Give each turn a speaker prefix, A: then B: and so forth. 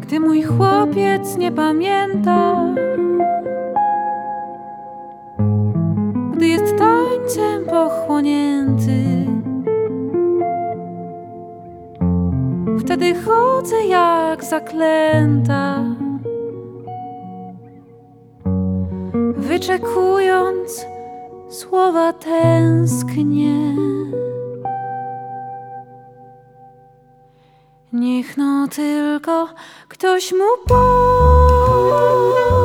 A: gdy mój chłopiec nie pamięta, gdy jest tańcem pochłonięty. Wtedy chodzę jak zaklęta, wyczekując słowa tęsknie. Niech no tylko ktoś mu powie.